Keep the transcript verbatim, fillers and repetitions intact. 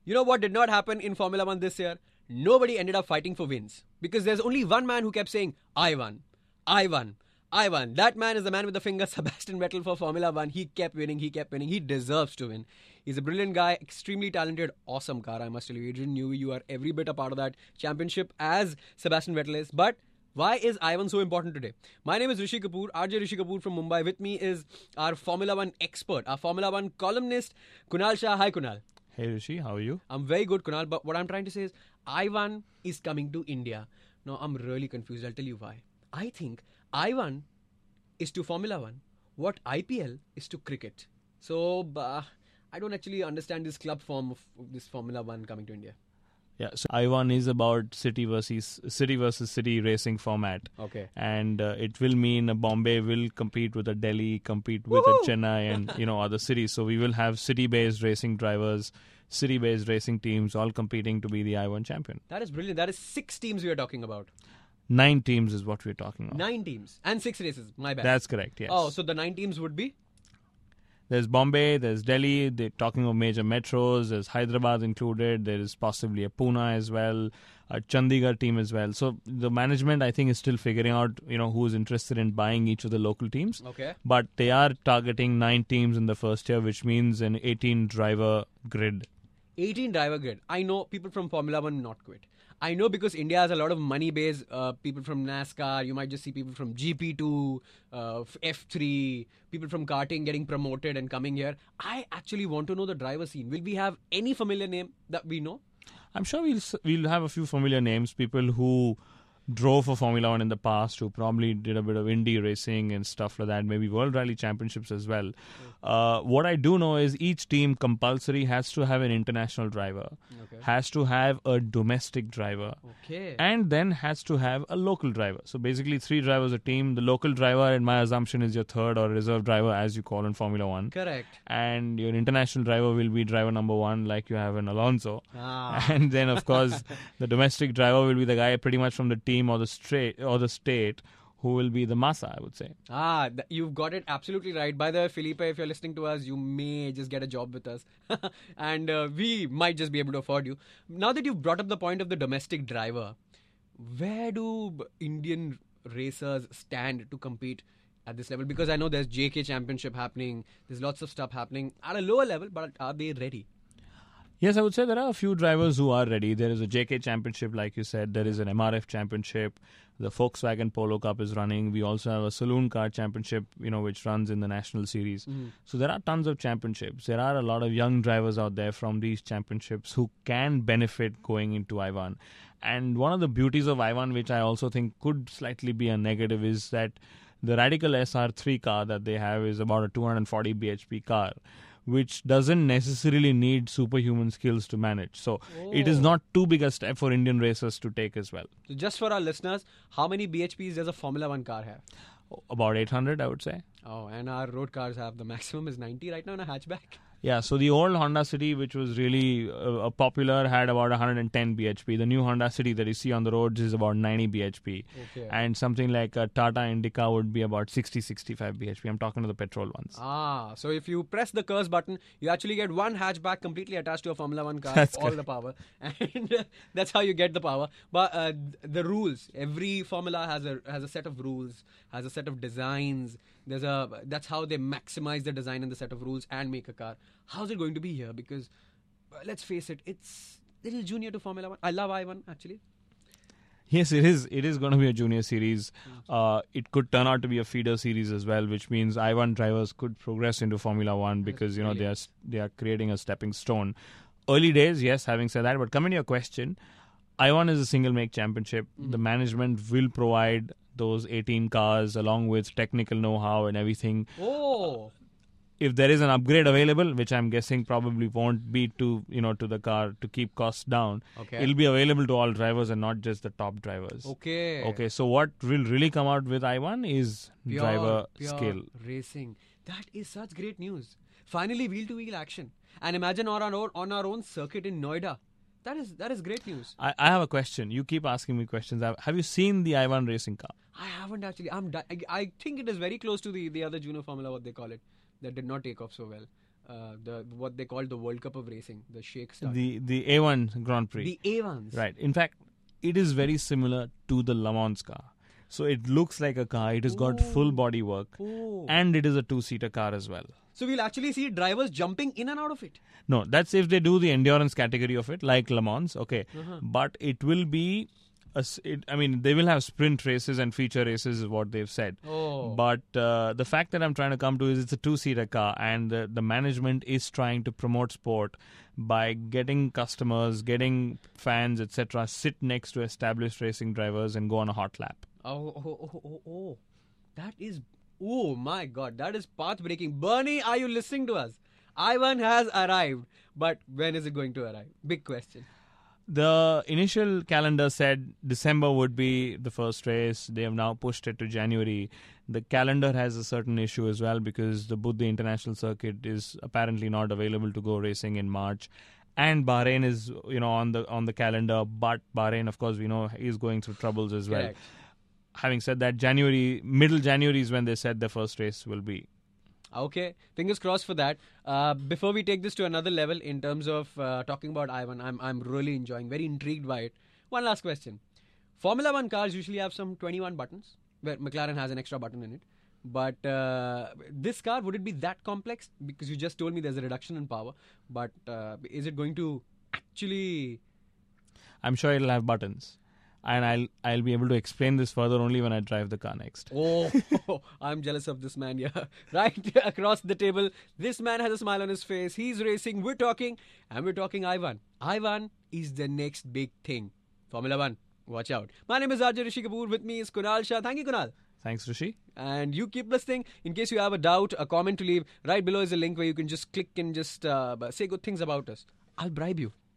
You know what did not happen in Formula One this year? Nobody ended up fighting for wins. Because there's only one man who kept saying, I won, I won, I won. That man is the man with the finger, Sebastian Vettel for Formula One. He kept winning, he kept winning. He deserves to win. He's a brilliant guy, extremely talented, awesome car, I must tell you. Adrian Newey, you are every bit a part of that championship as Sebastian Vettel is. But why is Ivan so important today? My name is Rishi Kapoor, R J Rishi Kapoor from Mumbai. With me is our Formula One expert, our Formula One columnist, Kunal Shah. Hi, Kunal. Hey, Rishi, how are you? I'm very good, Kunal. But what I'm trying to say is, Ivan is coming to India. Now, I'm really confused. I'll tell you why. I think Ivan is to Formula One what I P L is to cricket. So, uh, I don't actually understand this club form of this Formula One coming to India. Yeah, so I one is about city versus city versus city racing format. Okay. And uh, it will mean uh, Bombay will compete with a Delhi, compete with Woohoo! a Chennai and, you know, other cities. So we will have city-based racing drivers, city-based racing teams all competing to be the I one champion. That is brilliant. That is six teams we are talking about. Nine teams is what we're talking about. Nine teams. And six races. My bad. That's correct, yes. Oh, so the nine teams would be? There's Bombay, there's Delhi, they're talking of major metros, there's Hyderabad included, there is possibly a Pune as well, a Chandigarh team as well. So the management, I think, is still figuring out, you know, who's interested in buying each of the local teams. Okay. But they are targeting nine teams in the first year, which means an eighteen driver grid. eighteen driver grid. I know people from Formula One not quit. I know because India has a lot of money base, uh, people from NASCAR, you might just see people from G P two, uh, F three, people from karting getting promoted and coming here. I actually want to know the driver scene. Will we have any familiar name that we know? I'm sure we'll we'll have a few familiar names, people who drove for Formula One in the past, who probably did a bit of Indy racing and stuff like that, maybe World Rally Championships as well. Uh, what I do know is each team compulsory has to have an international driver, Okay. has to have a domestic driver, Okay. and then has to have a local driver. So basically three drivers a team. The local driver, in my assumption, is your third or reserve driver, as you call in Formula One. Correct. And your international driver will be driver number one, like you have in Alonso. Ah. And then, of course, the domestic driver will be the guy pretty much from the team or the straight or the state who will be the massa, I would say. Ah, th- you've got it absolutely right. By the way, Felipe, if you're listening to us, you may just get a job with us. and uh, we might just be able to afford you. Now that you've brought up the point of the domestic driver, where do b- Indian racers stand to compete at this level? Because I know there's J K Championship happening. There's lots of stuff happening at a lower level, but are they ready? Yes, I would say there are a few drivers who are ready. There is a J K Championship, like you said. There is an M R F Championship. The Volkswagen Polo Cup is running. We also have a Saloon Car Championship, you know, which runs in the National Series. Mm. So there are tons of championships. There are a lot of young drivers out there from these championships who can benefit going into I one. And one of the beauties of I one, which I also think could slightly be a negative, is that the Radical S R three car that they have is about a two hundred forty B H P car, which doesn't necessarily need superhuman skills to manage. So it is Oh. not too big a step for Indian racers to take as well. So just for our listeners, how many B H Ps does a Formula One car have? About eight hundred, I would say. Oh, and our road cars have the maximum is ninety right now in a hatchback. Yeah, so the old Honda City, which was really uh, popular, had about one hundred ten B H P. The new Honda City that you see on the roads is about ninety B H P. Okay. And something like a Tata Indica would be about sixty, sixty-five B H P. I'm talking to the petrol ones. Ah, so if you press the curse button, you actually get one hatchback completely attached to a Formula One car, That's all correct. the power, and uh, that's how you get the power. But uh, the rules, every Formula has a has a set of rules, has a set of designs. There's a that's how they maximize the design and the set of rules and make a car. How's it going to be here? Because uh, let's face it, it's a little junior to Formula One. I love I one actually. Yes, it is. It is going to be a junior series. Uh, it could turn out to be a feeder series as well, which means I one drivers could progress into Formula One because you know they are they are creating a stepping stone. Early days, yes. Having said that, but coming to your question, I one is a single make championship. Mm-hmm. The management will provide those eighteen cars along with technical know-how and everything. Oh. If there is an upgrade available, which I'm guessing probably won't be to you know to the car to keep costs down, Okay. it'll be available to all drivers and not just the top drivers. Okay. Okay, so what will really come out with I one is Pure, driver pure skill. racing. That is such great news. Finally, wheel to wheel action. And imagine on our own on our own circuit in Noida. That is that is great news. I, I have a question. You keep asking me questions. Have have you seen the I one racing car? I haven't actually. I'm. Di- I, I think it is very close to the, the other junior formula, what they call it, that did not take off so well. uh, the what they call the World Cup of Racing, the Sheikh Stadium. The the A one Grand Prix. The A ones. Right. In fact, it is very similar to the Le Mans car. So it looks like a car. It has got full body work. Oh. And it is a two-seater car as well. So we'll actually see drivers jumping in and out of it. No, that's if they do the endurance category of it, like Le Mans. Okay. Uh-huh. But it will be... A, it, I mean, they will have sprint races and feature races is what they've said. Oh. But uh, the fact that I'm trying to come to is it's a two-seater car and the, the management is trying to promote sport by getting customers, getting fans, et cetera sit next to established racing drivers and go on a hot lap. Oh, oh, oh, oh, oh. That is... Oh, my God. That is path-breaking. Bernie, are you listening to us? I one has arrived. But when is it going to arrive? Big question. The initial calendar said December would be the first race. They have now pushed it to January. The calendar has a certain issue as well because the Buddha International Circuit is apparently not available to go racing in March. And Bahrain is, you know, on the on the calendar. But Bahrain, of course, we know is going through troubles as well. Correct. Having said that, January, middle January is when they said the first race will be. Okay, fingers crossed for that. Uh, before we take this to another level in terms of uh, talking about I one, I'm I'm really enjoying, very intrigued by it. One last question. Formula One cars usually have some twenty-one buttons, where McLaren has an extra button in it. But uh, this car, would it be that complex? Because you just told me there's a reduction in power. But uh, is it going to actually... I'm sure it'll have buttons. And I'll I'll be able to explain this further only when I drive the car next. Oh, I'm jealous of this man, yeah. Right across the table, this man has a smile on his face. He's racing, we're talking, and we're talking I one. I one is the next big thing. Formula One, watch out. My name is R J Rishi Kapoor. With me is Kunal Shah. Thank you, Kunal. Thanks, Rishi. And you keep listening. In case you have a doubt, a comment to leave, right below is a link where you can just click and just uh, say good things about us. I'll bribe you.